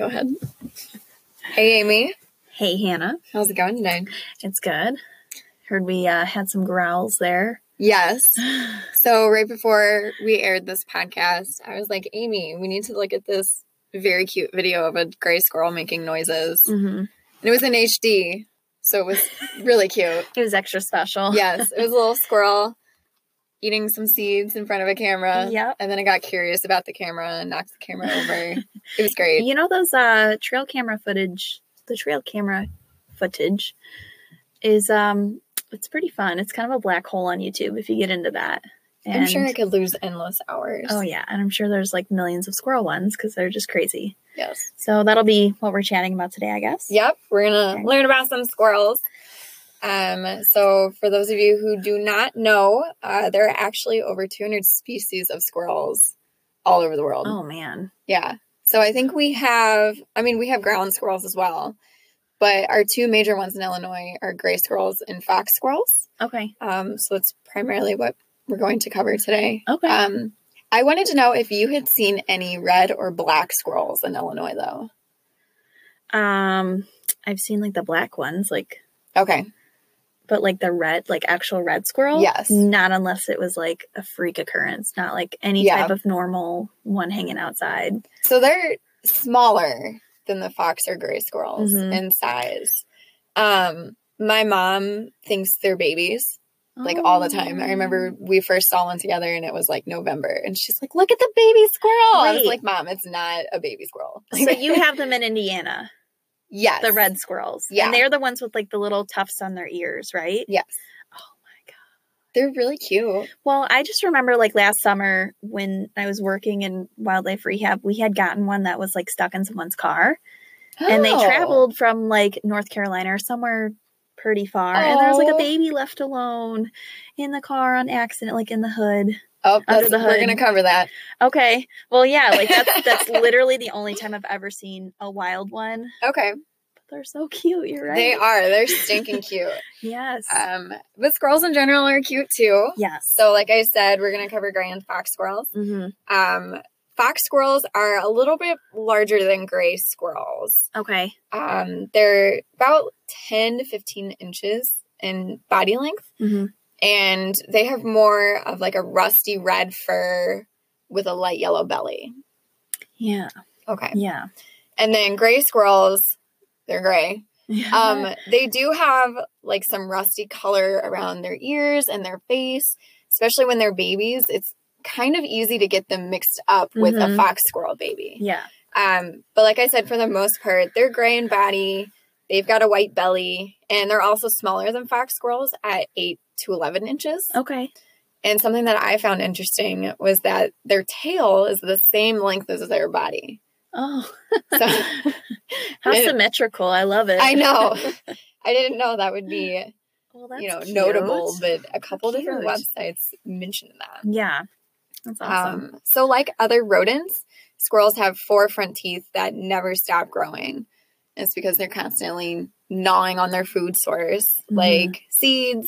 Go ahead. Hey, Amy. Hey, Hannah. How's it going today? It's good. Heard we had some growls there. Yes. So right before we aired this podcast, I was like, Amy, we need to look at this very cute video of a gray squirrel making noises. Mm-hmm. And it was in HD, so it was really cute. It was extra special. Yes. It was a little squirrel eating some seeds in front of a camera. Yep. And then it got curious about the camera and knocked the camera over. It was great. You know those trail camera footage, the trail camera footage is, it's pretty fun. It's kind of a black hole on YouTube if you get into that. And I'm sure I could lose endless hours. Oh, yeah. And I'm sure there's like millions of squirrel ones because they're just crazy. Yes. So that'll be what we're chatting about today, I guess. Yep. We're going to learn about some squirrels. So for those of you who do not know, there are actually over 200 species of squirrels all over the world. Oh, man. Yeah. So I think we have ground squirrels as well, but our two major ones in Illinois are gray squirrels and fox squirrels. Okay. So that's primarily what we're going to cover today. Okay. I wanted to know if you had seen any red or black squirrels in Illinois, though. I've seen like the black ones, like. Okay. But like the red, like actual red squirrel? Yes. Not unless it was like a freak occurrence, not like any type of normal one hanging outside. So they're smaller than the fox or gray squirrels in size. My mom thinks they're babies, like all the time. I remember we first saw one together and it was like November and she's like, look at the baby squirrel. I was like, Mom, it's not a baby squirrel. So you have them in Indiana? Yes. The red squirrels. Yeah. And they're the ones with like the little tufts on their ears, right? Yes. Oh my God. They're really cute. Well, I just remember like last summer when I was working in wildlife rehab, we had gotten one that was like stuck in someone's car. Oh. And they traveled from like North Carolina or somewhere pretty far. And there was like a baby left alone in the car on accident, like in the hood. Oh, we're going to cover that. Okay. Well, yeah, like that's literally the only time I've ever seen a wild one. Okay. But they're so cute. You're right. They are. They're stinking cute. Yes. But squirrels in general are cute too. Yes. So like I said, we're going to cover gray and fox squirrels. Mm-hmm. Fox squirrels are a little bit larger than gray squirrels. Okay. They're about 10 to 15 inches in body length. Mm-hmm. And they have more of like a rusty red fur with a light yellow belly. Yeah. Okay. Yeah. And then gray squirrels, they're gray. Yeah. They do have like some rusty color around their ears and their face, especially when they're babies. It's kind of easy to get them mixed up with a fox squirrel baby. Yeah. But like I said, for the most part, they're gray in body. They've got a white belly, and they're also smaller than fox squirrels at 8 to 11 inches. Okay. And something that I found interesting was that their tail is the same length as their body. Oh. So, how symmetrical. I love it. I know. I didn't know that would be, that's cute. notable, but a couple different websites mentioned that. Yeah. That's awesome. So like other rodents, squirrels have 4 front teeth that never stop growing. It's because they're constantly gnawing on their food source, like seeds,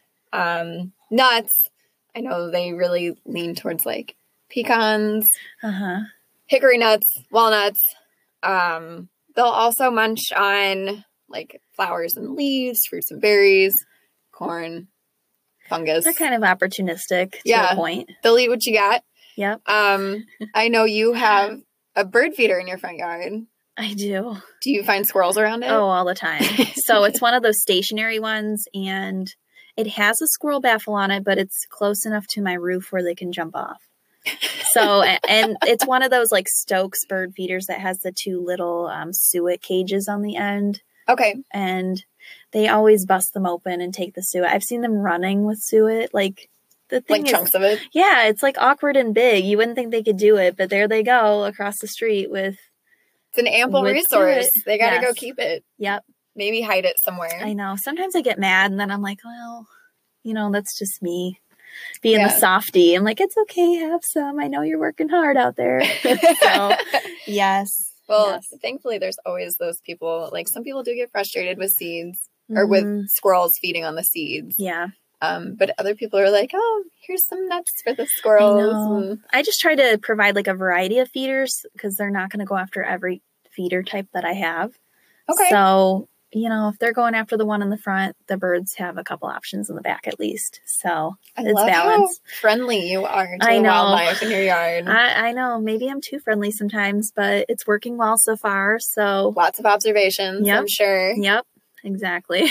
nuts. I know they really lean towards like pecans, hickory nuts, walnuts. They'll also munch on like flowers and leaves, fruits and berries, corn, fungus. They're kind of opportunistic to a point. They'll eat what you got. Yep. I know you have a bird feeder in your front yard. I do. Do you find squirrels around it? Oh, all the time. So it's one of those stationary ones, and it has a squirrel baffle on it, but it's close enough to my roof where they can jump off. So, and it's one of those like Stokes bird feeders that has the 2 little suet cages on the end. Okay. And they always bust them open and take the suet. I've seen them running with suet, like the thing like chunks of it. Yeah, it's like awkward and big. You wouldn't think they could do it, but there they go across the street with. It's an ample resource. They got to go keep it. Yep. Maybe hide it somewhere. I know. Sometimes I get mad and then I'm like, well, that's just me being the softie. I'm like, it's okay, have some. I know you're working hard out there. So, yes. Well, thankfully there's always those people. Like some people do get frustrated with seeds or with squirrels feeding on the seeds. Yeah. But other people are like, oh, here's some nuts for the squirrels. I just try to provide like a variety of feeders because they're not going to go after every feeder type that I have. Okay. So, you know, if they're going after the one in the front, the birds have a couple options in the back at least. So I it's love balanced. how friendly you are to I the know. wildlife in your yard. I know. Maybe I'm too friendly sometimes, but it's working well so far. So lots of observations, I'm sure. Yep. Exactly.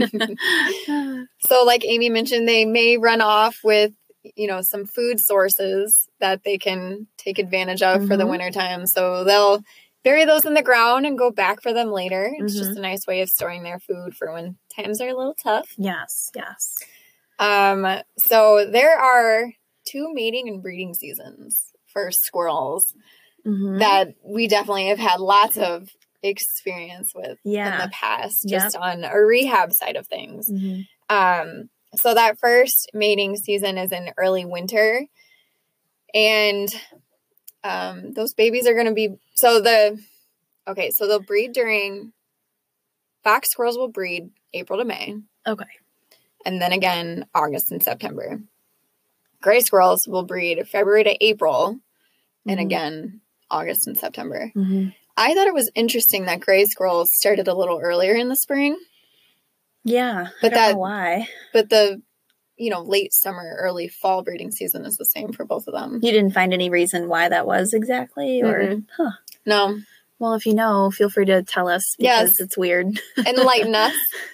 So like Amy mentioned, they may run off with, you know, some food sources that they can take advantage of for the wintertime. So they'll bury those in the ground and go back for them later. It's just a nice way of storing their food for when times are a little tough. Yes, yes. So there are 2 mating and breeding seasons for squirrels that we definitely have had lots of experience with in the past, just on a rehab side of things. So that first mating season is in early winter, and those babies are going to be so they'll breed during fox squirrels will breed April to May. Okay. And then again August and September. Gray squirrels will breed February to April, and again August and September. I thought it was interesting that gray squirrels started a little earlier in the spring. Yeah, but I don't know why. But the, you know, late summer, early fall breeding season is the same for both of them. You didn't find any reason why that was exactly, or No. Well, if you know, feel free to tell us because it's weird. Enlighten us.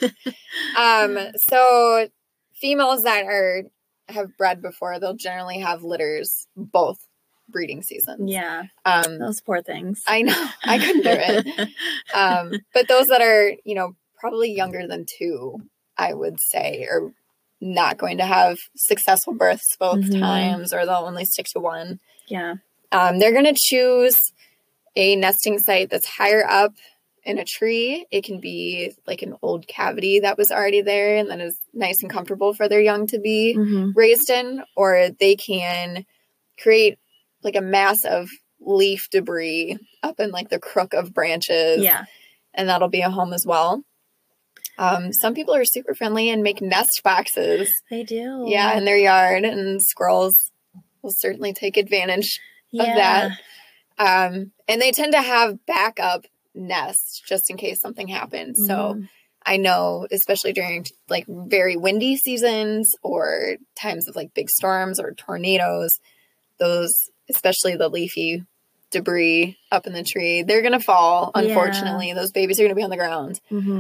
So females that have bred before, they'll generally have litters both breeding seasons. Yeah. Those poor things. I know. I couldn't do it. But those that are, you know, probably younger than 2, I would say, are not going to have successful births both times, or they'll only stick to one. Yeah. They're going to choose a nesting site that's higher up in a tree. It can be like an old cavity that was already there and that is nice and comfortable for their young to be raised in, or they can create like a mass of leaf debris up in like the crook of branches. Yeah. And that'll be a home as well. Some people are super friendly and make nest boxes. They do. Yeah, in their yard, and squirrels will certainly take advantage of that. And they tend to have backup nests just in case something happens. So I know, especially during like very windy seasons or times of like big storms or tornadoes, those, especially the leafy debris up in the tree, they're going to fall. Unfortunately, those babies are going to be on the ground.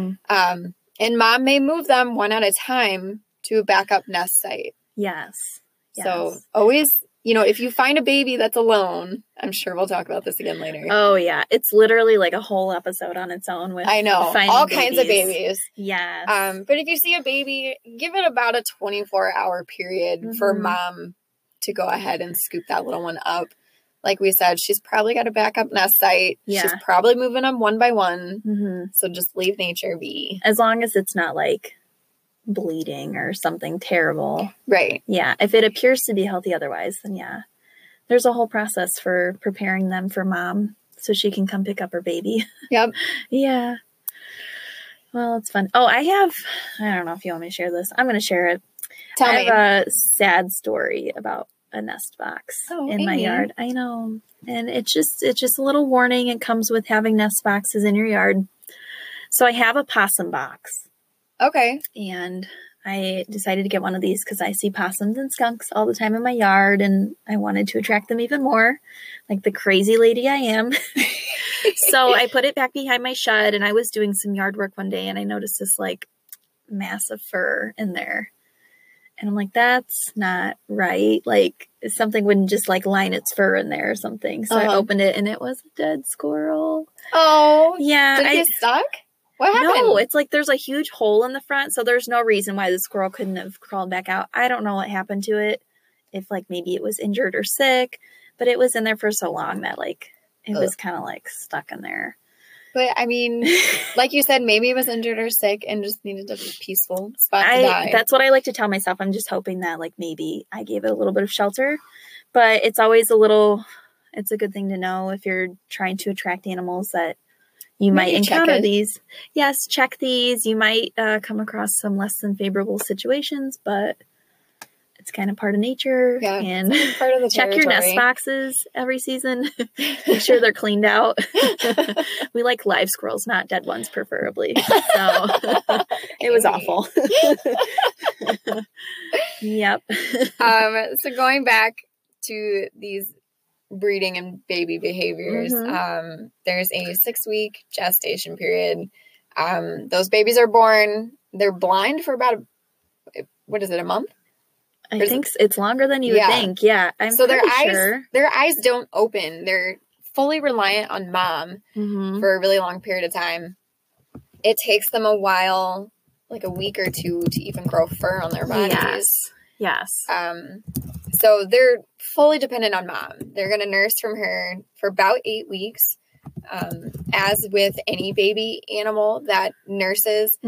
And mom may move them one at a time to a backup nest site. Yes. So always, you know, if you find a baby that's alone, I'm sure we'll talk about this again later. Oh, yeah. It's literally like a whole episode on its own with I know. All kinds of babies. Yes. But if you see a baby, give it about a 24-hour period for mom to go ahead and scoop that little one up. Like we said, she's probably got a backup nest site. Yeah. She's probably moving them one by one. So just leave nature be. As long as it's not like bleeding or something terrible. Right. Yeah. If it appears to be healthy otherwise, then there's a whole process for preparing them for mom so she can come pick up her baby. Yep. Yeah. Well, it's fun. Oh, I don't know if you want me to share this. I'm going to share it. Tell me. I have a sad story about a nest box in my yard. I know. And it's just a little warning. It comes with having nest boxes in your yard. So I have a possum box. Okay. And I decided to get one of these because I see possums and skunks all the time in my yard, and I wanted to attract them even more, like the crazy lady I am. So I put it back behind my shed, and I was doing some yard work one day, and I noticed this like massive fur in there. And I'm like, that's not right. Like something wouldn't just like line its fur in there or something. So I opened it, and it was a dead squirrel. Oh, yeah. Did it get stuck? What happened? No, it's like there's a huge hole in the front, so there's no reason why the squirrel couldn't have crawled back out. I don't know what happened to it, if like maybe it was injured or sick, but it was in there for so long that like it was kind of like stuck in there. But I mean, like you said, maybe it was injured or sick and just needed a peaceful spot to die. That's what I like to tell myself. I'm just hoping that like maybe I gave it a little bit of shelter, but it's always it's a good thing to know if you're trying to attract animals that you might encounter these. Yes, check these. You might come across some less than favorable situations, but It's kind of part of nature. Yeah, and part of the check your nest boxes every season. Make sure they're cleaned out. We like live squirrels, not dead ones, preferably. So it was awful. Yep. So going back to these breeding and baby behaviors, there's a 6-week gestation period. Those babies are born. They're blind for about a month? I think it's longer than you would think. Yeah, I'm so their eyes don't open. They're fully reliant on mom for a really long period of time. It takes them a while, like a week or two, to even grow fur on their bodies. Yes. So they're fully dependent on mom. They're going to nurse from her for about 8 weeks. As with any baby animal that nurses,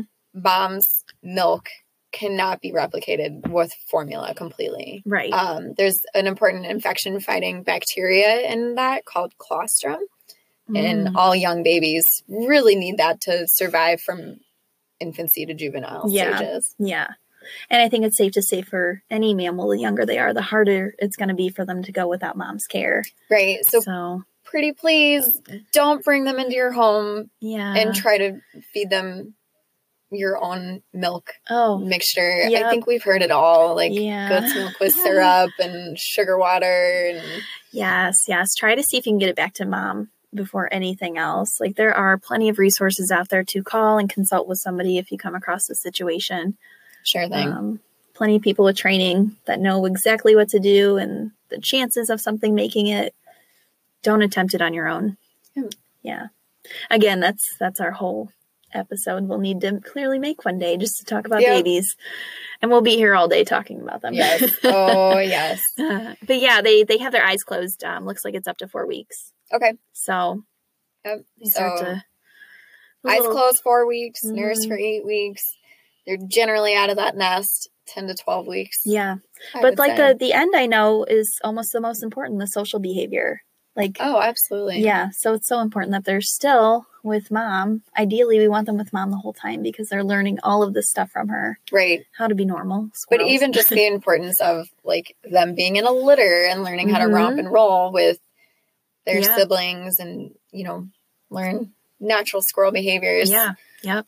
mom's milk cannot be replicated with formula completely. Right. There's an important infection-fighting bacteria in that called colostrum. And all young babies really need that to survive from infancy to juvenile stages. Yeah. And I think it's safe to say for any mammal, the younger they are, the harder it's going to be for them to go without mom's care. Right. So pretty please don't bring them into your home and try to feed them your own milk mixture. I think we've heard it all, like goat's milk with syrup and sugar water. Yes. Try to see if you can get it back to mom before anything else. Like there are plenty of resources out there to call and consult with somebody if you come across the situation. Sure thing. Plenty of people with training that know exactly what to do and the chances of something making it. Don't attempt it on your own. Yeah. Again, that's our whole episode we'll need to clearly make one day just to talk about babies. And we'll be here all day talking about them. Yes. Oh, yes. But yeah, they have their eyes closed. Looks like it's up to 4 weeks. Okay. So they start to... Eyes closed 4 weeks, nurse for 8 weeks. They're generally out of that nest 10 to 12 weeks. Yeah. But like the end I know is almost the most important, the social behavior. Like, oh, absolutely. Yeah. So it's so important that they're still with mom. Ideally, we want them with mom the whole time because they're learning all of this stuff from her. Right. How to be normal. Squirrels. But even just the importance of like them being in a litter and learning how to romp and roll with their siblings and, learn natural squirrel behaviors. Yeah. Yep.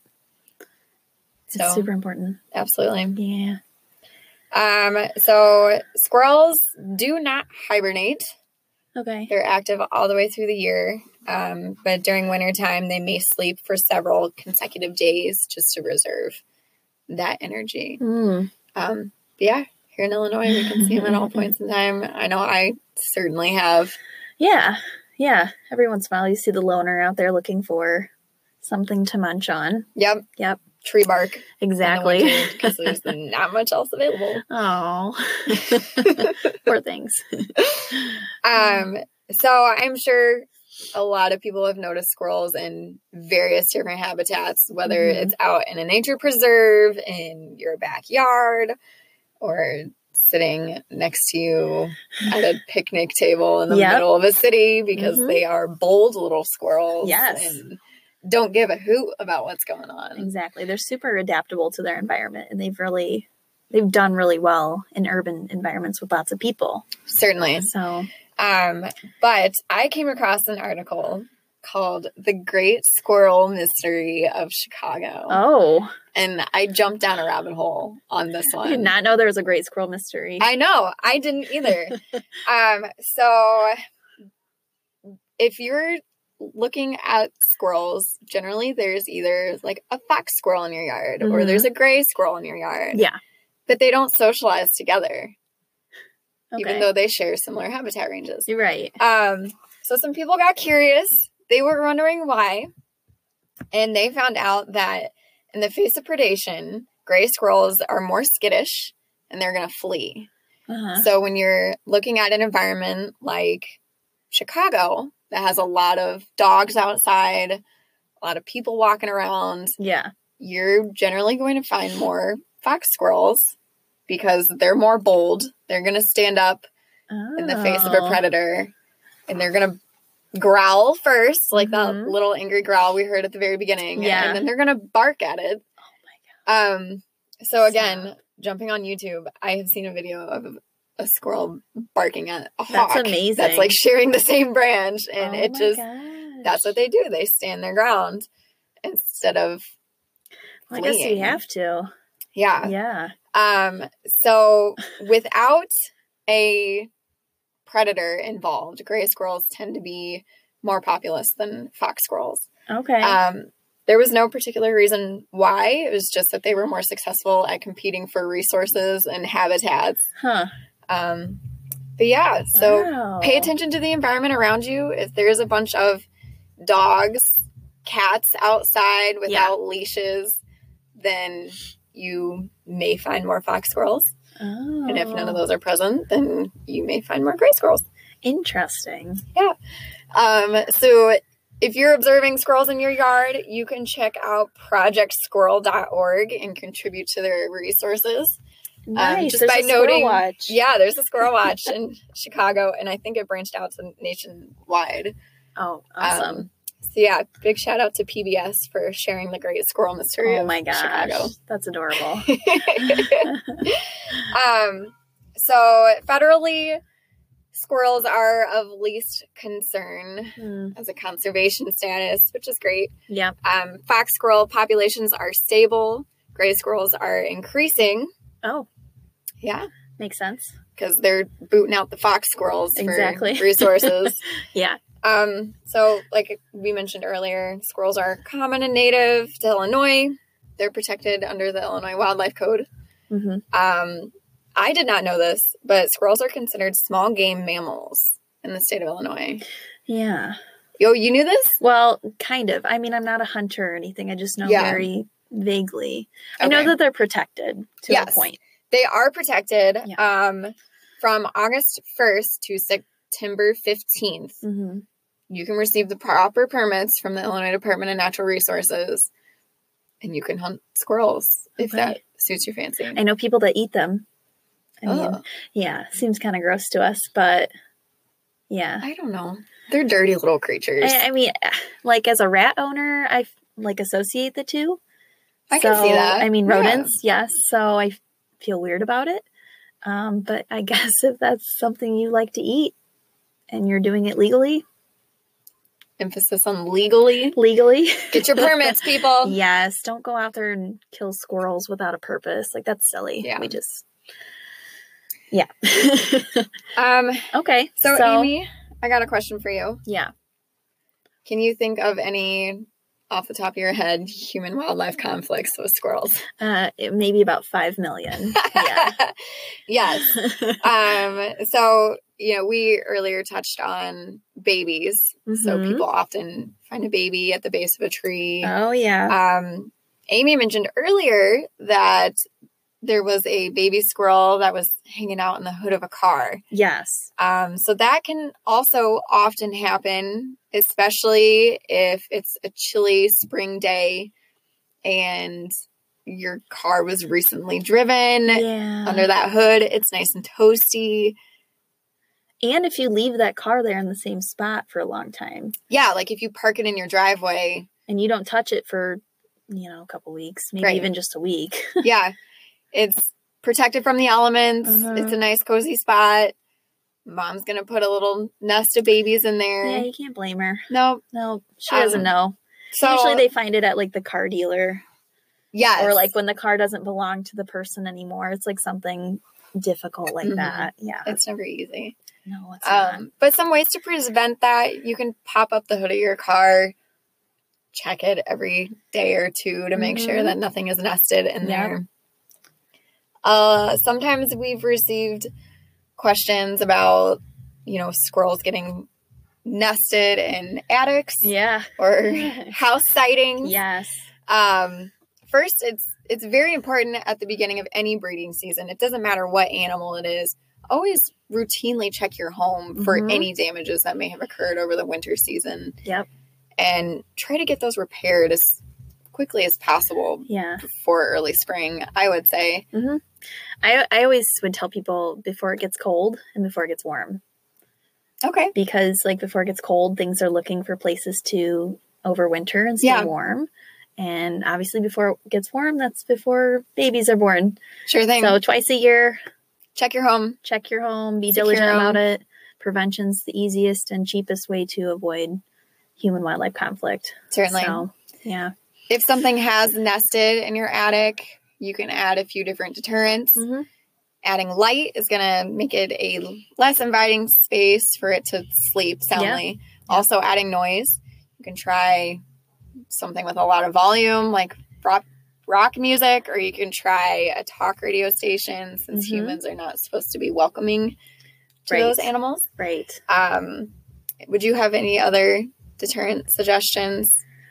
So, it's super important. Absolutely. Yeah. So squirrels do not hibernate. Okay. They're active all the way through the year. But during wintertime, they may sleep for several consecutive days just to reserve that energy. Yeah, here in Illinois, we can see them at all points in time. I know I certainly have. Yeah. Every once in a while, you see the loner out there looking for something to munch on. Yep. Tree bark. Exactly. Because there's not much else available. Oh. Poor things. So I'm sure a lot of people have noticed squirrels in various different habitats, whether it's out in a nature preserve, in your backyard, or sitting next to you at a picnic table in the middle of a city, because they are bold little squirrels. Yes. And don't give a hoot about what's going on. Exactly. They're super adaptable to their environment, and they've done really well in urban environments with lots of people. Certainly. So, but I came across an article called The Great Squirrel Mystery of Chicago. Oh. And I jumped down a rabbit hole on this one. I did not know there was a great squirrel mystery. I know. I didn't either. So if you're looking at squirrels, generally there's either like a fox squirrel in your yard or there's a gray squirrel in your yard. Yeah. But they don't socialize together. Okay. Even though they share similar habitat ranges. You're right. So some people got curious. They were wondering why. And they found out that in the face of predation, gray squirrels are more skittish and they're going to flee. So when you're looking at an environment like Chicago that has a lot of dogs outside, a lot of people walking around, you're generally going to find more fox squirrels because they're more bold. They're going to stand up in the face of a predator, and they're going to growl first, like that little angry growl we heard at the very beginning. And then they're going to bark at it. Oh my God. So again, jumping on YouTube, I have seen a video of a squirrel barking at a hawk. That's amazing. That's like sharing the same branch. And Oh it my just, gosh. that's what they do. They stand their ground instead of Well, I guess you fleeing. have to. Yeah. Yeah. So without a predator involved, gray squirrels tend to be more populous than fox squirrels. Okay. There was no particular reason why. It was just that they were more successful at competing for resources and habitats. Huh. But yeah, so Wow. pay attention to the environment around you. If there's a bunch of dogs, cats outside without leashes, then you may find more fox squirrels. Oh. And if none of those are present, then you may find more gray squirrels. Interesting. Yeah. So if you're observing squirrels in your yard, you can check out projectsquirrel.org and contribute to their resources. Nice. Just There's by a squirrel noting, watch. yeah, there's a squirrel watch in Chicago, and I think it branched out to nationwide. Oh, awesome. So yeah, big shout out to PBS for sharing the great squirrel mystery of my gosh. Chicago. That's adorable. So federally, squirrels are of least concern as a conservation status, which is great. Yeah. Fox squirrel populations are stable. Gray squirrels are increasing. Oh. Yeah. Makes sense. Because they're booting out the fox squirrels Exactly. for resources. Yeah. So like we mentioned earlier, squirrels are common and native to Illinois. They're protected under the Illinois Wildlife Code. Mm-hmm. I did not know this, but squirrels are considered small game mammals in the state of Illinois. Yeah. Yo, you knew this? Well, kind of. I mean, I'm not a hunter or anything. I just know very vaguely. I know that they're protected to a point. They are protected Yeah. from August 1st to September 15th. Mm-hmm. You can receive the proper permits from the Illinois Department of Natural Resources, and you can hunt squirrels if that suits your fancy. I know people that eat them. I mean, yeah, seems kind of gross to us, but yeah. I don't know. They're dirty little creatures. I mean, like as a rat owner, I like associate the two. I can see that. I mean, rodents, yes. So I feel weird about it. But I guess if that's something you like to eat and you're doing it legally. Emphasis on legally. Legally. Get your permits, people. Yes. Don't go out there and kill squirrels without a purpose. Like, that's silly. Yeah. We just... Yeah. Okay. So, Amy, I got a question for you. Yeah. Can you think of any, off the top of your head, human-wildlife conflicts with squirrels? Maybe about 5 million. Yeah. Yes. So, we earlier touched on babies. Mm-hmm. So people often find a baby at the base of a tree. Oh, yeah. Amy mentioned earlier that there was a baby squirrel that was hanging out in the hood of a car. Yes. So that can also often happen, especially if it's a chilly spring day and your car was recently driven under that hood. It's nice and toasty. And if you leave that car there in the same spot for a long time. Yeah, like if you park it in your driveway. And you don't touch it for, a couple weeks, maybe even just a week. Yeah. It's protected from the elements. Uh-huh. It's a nice, cozy spot. Mom's going to put a little nest of babies in there. Yeah, you can't blame her. No. She doesn't know. So usually they find it at like the car dealer. Yes. Or like when the car doesn't belong to the person anymore. It's like something difficult like that. Yeah. It's never easy. No, it's not. But some ways to prevent that, you can pop up the hood of your car, check it every day or two to make sure that nothing is nested in there. Sometimes we've received questions about, squirrels getting nested in attics. Yeah. Or house sightings. Yes. First, it's very important at the beginning of any breeding season. It doesn't matter what animal it is. Always routinely check your home for any damages that may have occurred over the winter season. Yep. And try to get those repaired as quickly as possible before early spring, I would say. Mm-hmm. I always would tell people before it gets cold and before it gets warm. Okay. Because like before it gets cold, things are looking for places to overwinter and stay warm. And obviously before it gets warm, that's before babies are born. Sure thing. So twice a year, check your home. Be diligent about it. Prevention's the easiest and cheapest way to avoid human-wildlife conflict. Certainly. So, yeah. If something has nested in your attic, you can add a few different deterrents. Mm-hmm. Adding light is going to make it a less inviting space for it to sleep soundly. Yeah. Also, adding noise. You can try something with a lot of volume, like rock music, or you can try a talk radio station, since humans are not supposed to be welcoming to those animals. Right. Would you have any other deterrent suggestions?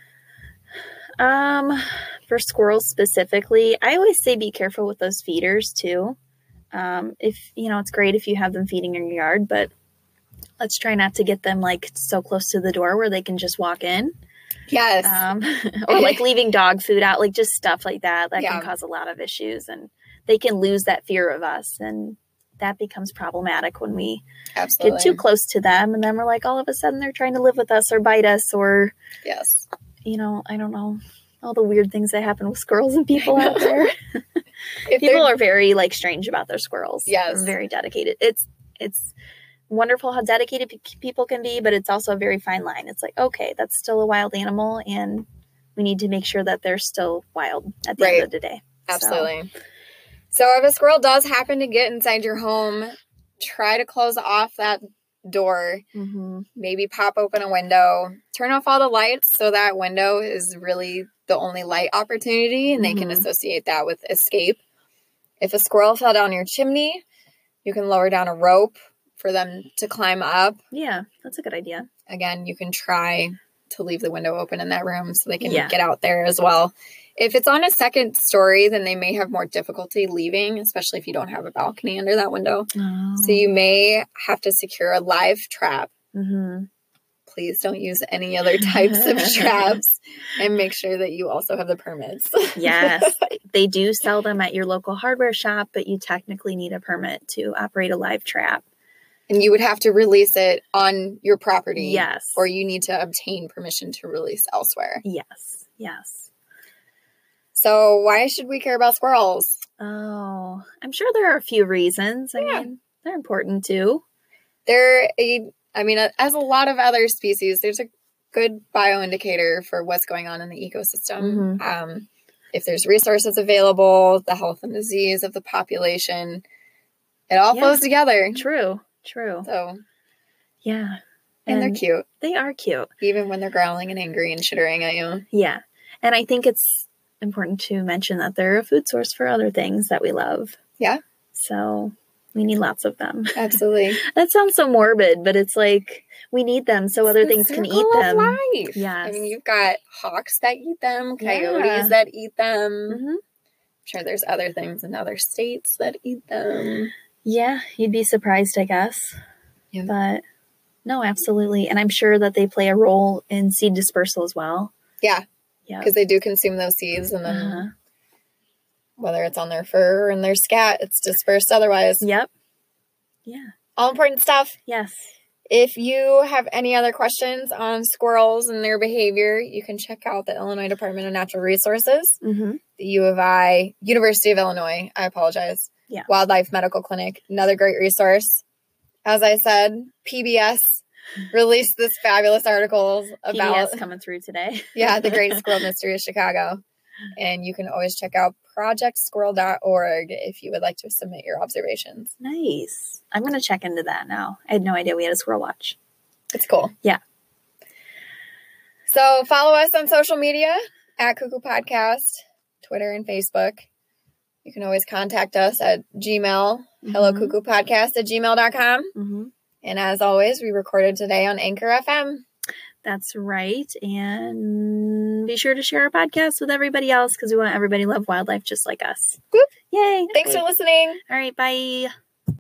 For squirrels specifically, I always say be careful with those feeders too. If it's great if you have them feeding in your yard, but let's try not to get them like so close to the door where they can just walk in. Yes. Or like leaving dog food out, like just stuff like that can cause a lot of issues, and they can lose that fear of us, and that becomes problematic when we get too close to them, and then we're like, all of a sudden they're trying to live with us or bite us, or yes, I don't know, all the weird things that happen with squirrels and people out there. People are very like strange about their squirrels. Yes, they're very dedicated. It's wonderful how dedicated people can be, but it's also a very fine line. It's like, okay, that's still a wild animal, and we need to make sure that they're still wild at the end of the day. Absolutely. So if a squirrel does happen to get inside your home, try to close off that door. Mm-hmm. Maybe pop open a window, turn off all the lights, so that window is really the only light opportunity, and they can associate that with escape. If a squirrel fell down your chimney, you can lower down a rope for them to climb up. Yeah, that's a good idea. Again, you can try to leave the window open in that room so they can get out there as well. If it's on a second story, then they may have more difficulty leaving, especially if you don't have a balcony under that window. Oh. So you may have to secure a live trap. Mm-hmm. Please don't use any other types of traps, and make sure that you also have the permits. Yes, they do sell them at your local hardware shop, but you technically need a permit to operate a live trap. And you would have to release it on your property. Yes. Or you need to obtain permission to release elsewhere. Yes. Yes. So why should we care about squirrels? Oh, I'm sure there are a few reasons. I mean, they're important too. As a lot of other species, there's a good bioindicator for what's going on in the ecosystem. Mm-hmm. If there's resources available, the health and disease of the population, it all flows together. True. So, yeah. And they're cute. They are cute. Even when they're growling and angry and chittering at you. Yeah. And I think it's important to mention that they're a food source for other things that we love. Yeah. So we need lots of them. Absolutely. That sounds so morbid, but it's like we need them so other things can eat them. Life. Yes. I mean, you've got hawks that eat them, coyotes that eat them. Mm-hmm. I'm sure there's other things in other states that eat them. Yeah, you'd be surprised, I guess. Yeah. But no, absolutely. And I'm sure that they play a role in seed dispersal as well. Yeah. Yeah. Because they do consume those seeds, and then whether it's on their fur or in their scat, it's dispersed otherwise. Yep. Yeah. All important stuff. Yes. If you have any other questions on squirrels and their behavior, you can check out the Illinois Department of Natural Resources, the U of I, University of Illinois, Wildlife Medical Clinic, another great resource. As I said, PBS released this fabulous article about PBS coming through today. The Great Squirrel Mystery of Chicago. And you can always check out projectsquirrel.org if you would like to submit your observations. Nice. I'm going to check into that now. I had no idea we had a squirrel watch. It's cool. Yeah. So follow us on social media at Cuckoo Podcast, Twitter and Facebook. You can always contact us at Gmail, hellocuckoopodcast@gmail.com. And as always, we recorded today on Anchor FM. That's right. And be sure to share our podcast with everybody else, because we want everybody to love wildlife just like us. Whoop. Yay. Thanks for listening. All right. Bye.